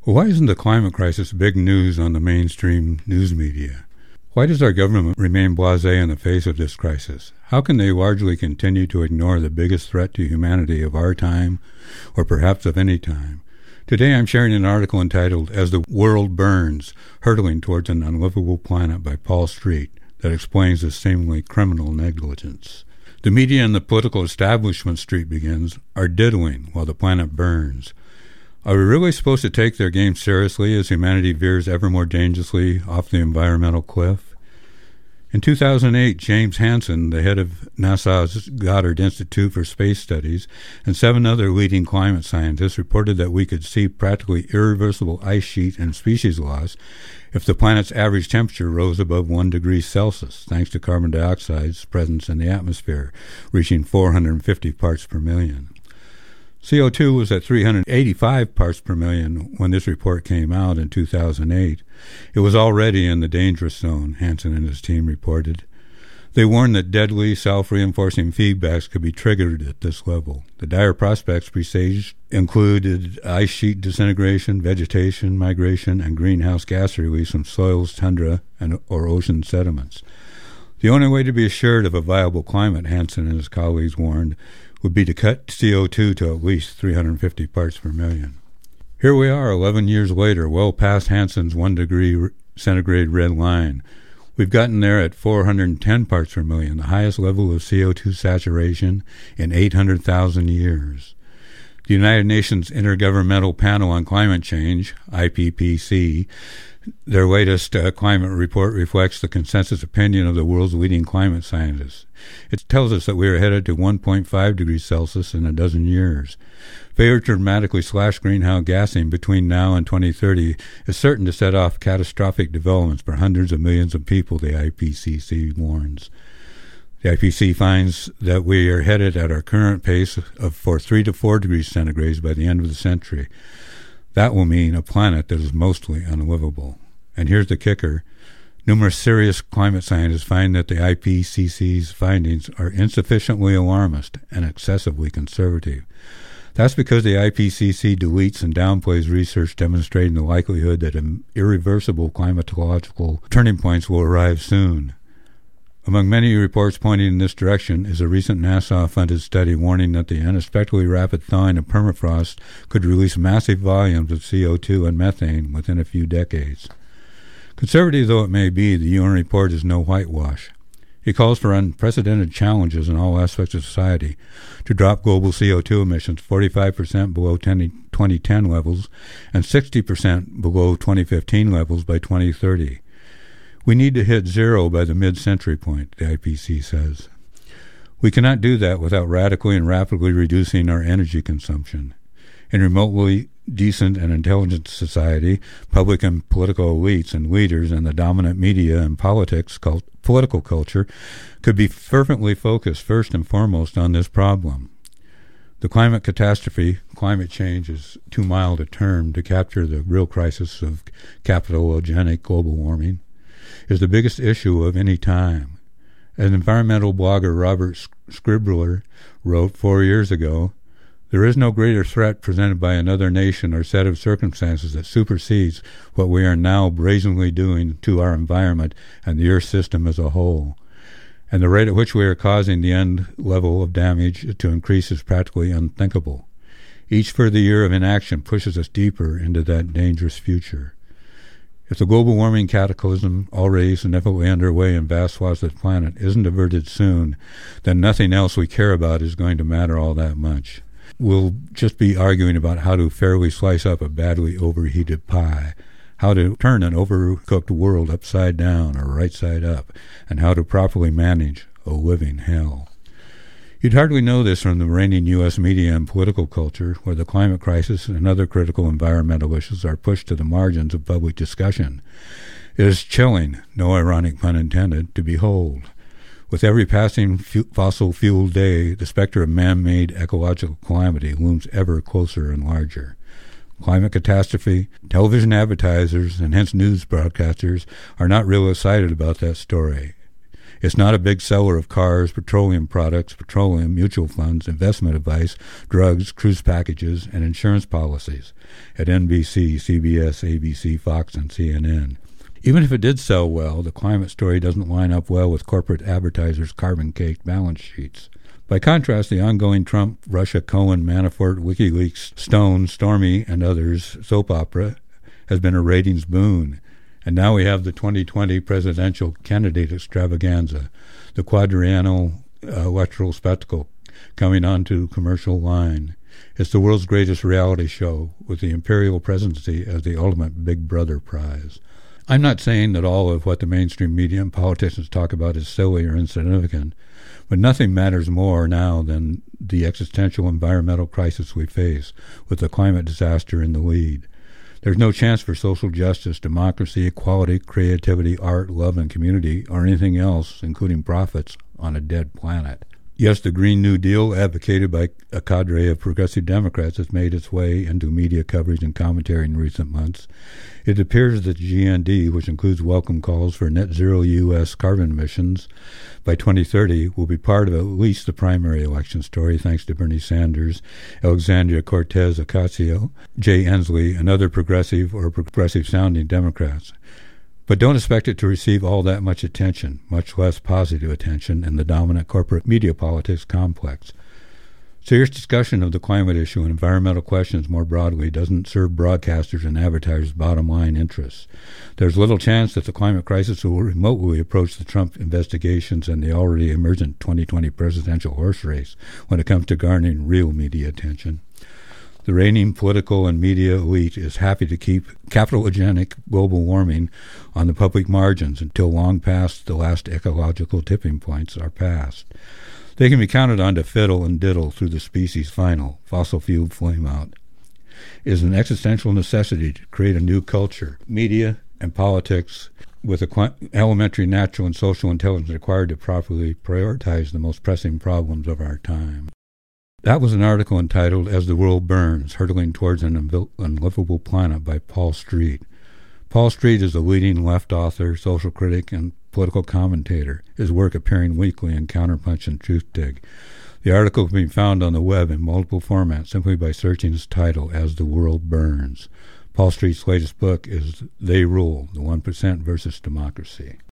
Well, why isn't the climate crisis big news on the mainstream news media? Why does our government remain blasé in the face of this crisis? How can they largely continue to ignore the biggest threat to humanity of our time, or perhaps of any time? Today I'm sharing an article entitled As the World Burns, Hurtling Towards an Unlivable Planet by Paul Street that explains this seemingly criminal negligence. The media and the political establishment, Street begins, are diddling while the planet burns. Are we really supposed to take their game seriously as humanity veers ever more dangerously off the environmental cliff? In 2008, James Hansen, the head of NASA's Goddard Institute for Space Studies, and 7 other leading climate scientists reported that we could see practically irreversible ice sheet and species loss if the planet's average temperature rose above 1 degree Celsius, thanks to carbon dioxide's presence in the atmosphere, reaching 450 parts per million. CO2 was at 385 parts per million when this report came out in 2008. It was already in the dangerous zone, Hansen and his team reported. They warned that deadly, self-reinforcing feedbacks could be triggered at this level. The dire prospects presaged included ice sheet disintegration, vegetation migration, and greenhouse gas release from soils, tundra, or ocean sediments. The only way to be assured of a viable climate, Hansen and his colleagues warned, would be to cut CO2 to at least 350 parts per million. Here we are 11 years later, well past Hansen's 1 degree centigrade red line. We've gotten there at 410 parts per million, the highest level of CO2 saturation in 800,000 years. The United Nations Intergovernmental Panel on Climate Change, IPCC, their latest climate report reflects the consensus opinion of the world's leading climate scientists. It tells us that we are headed to 1.5 degrees Celsius in a dozen years. Failure to dramatically slash greenhouse gassing between now and 2030 is certain to set off catastrophic developments for hundreds of millions of people, the IPCC warns. The IPCC finds that we are headed at our current pace for 3 to 4 degrees centigrade by the end of the century. That will mean a planet that is mostly unlivable. And here's the kicker. Numerous serious climate scientists find that the IPCC's findings are insufficiently alarmist and excessively conservative. That's because the IPCC deletes and downplays research demonstrating the likelihood that irreversible climatological turning points will arrive soon. Among many reports pointing in this direction is a recent NASA-funded study warning that the unexpectedly rapid thawing of permafrost could release massive volumes of CO2 and methane within a few decades. Conservative though it may be, the UN report is no whitewash. It calls for unprecedented challenges in all aspects of society to drop global CO2 emissions 45% below 2010 levels and 60% below 2015 levels by 2030. We need to hit zero by the mid-century point, the IPCC says. We cannot do that without radically and rapidly reducing our energy consumption. In remotely decent and intelligent society, public and political elites and leaders and the dominant media and political culture could be fervently focused first and foremost on this problem. The climate catastrophe, climate change, is too mild a term to capture the real crisis of capitalogenic global warming, is the biggest issue of any time. As environmental blogger Robert Scribbler wrote 4 years ago, there is no greater threat presented by another nation or set of circumstances that supersedes what we are now brazenly doing to our environment and the Earth system as a whole. And the rate at which we are causing the end level of damage to increase is practically unthinkable. Each further year of inaction pushes us deeper into that dangerous future. If the global warming cataclysm, already significantly underway in vast swaths of the planet, isn't averted soon, then nothing else we care about is going to matter all that much. We'll just be arguing about how to fairly slice up a badly overheated pie, how to turn an overcooked world upside down or right side up, and how to properly manage a living hell. You'd hardly know this from the reigning U.S. media and political culture, where the climate crisis and other critical environmental issues are pushed to the margins of public discussion. It is chilling, no ironic pun intended, to behold. With every passing fossil-fueled day, the specter of man-made ecological calamity looms ever closer and larger. Climate catastrophe, television advertisers, and hence news broadcasters are not real excited about that story. It's not a big seller of cars, petroleum products, petroleum, mutual funds, investment advice, drugs, cruise packages, and insurance policies at NBC, CBS, ABC, Fox, and CNN. Even if it did sell well, the climate story doesn't line up well with corporate advertisers' carbon-caked balance sheets. By contrast, the ongoing Trump, Russia, Cohen, Manafort, WikiLeaks, Stone, Stormy, and others soap opera has been a ratings boon. And now we have the 2020 presidential candidate extravaganza, the quadrennial electoral spectacle, coming onto commercial line. It's the world's greatest reality show, with the imperial presidency as the ultimate Big Brother prize. I'm not saying that all of what the mainstream media and politicians talk about is silly or insignificant, but nothing matters more now than the existential environmental crisis we face, with the climate disaster in the lead. There's no chance for social justice, democracy, equality, creativity, art, love, and community, or anything else, including profits, on a dead planet. Yes, the Green New Deal, advocated by a cadre of progressive Democrats, has made its way into media coverage and commentary in recent months. It appears that GND, which includes welcome calls for net zero U.S. carbon emissions by 2030, will be part of at least the primary election story, thanks to Bernie Sanders, Alexandria Cortez-Ocasio, Jay Inslee, and other progressive or progressive-sounding Democrats. But don't expect it to receive all that much attention, much less positive attention, in the dominant corporate media politics complex. Serious discussion of the climate issue and environmental questions more broadly doesn't serve broadcasters and advertisers' bottom-line interests. There's little chance that the climate crisis will remotely approach the Trump investigations and the already emergent 2020 presidential horse race when it comes to garnering real media attention. The reigning political and media elite is happy to keep capitalogenic global warming on the public margins until long past the last ecological tipping points are passed. They can be counted on to fiddle and diddle through the species' final fossil fuel flameout. It is an existential necessity to create a new culture, media and politics, with the elementary natural and social intelligence required to properly prioritize the most pressing problems of our time. That was an article entitled As the World Burns, Hurtling Towards an Unlivable Planet by Paul Street. Paul Street is a leading left author, social critic, and political commentator, his work appearing weekly in Counterpunch and Truthdig. The article can be found on the web in multiple formats simply by searching its title, As the World Burns. Paul Street's latest book is They Rule, the 1% versus Democracy.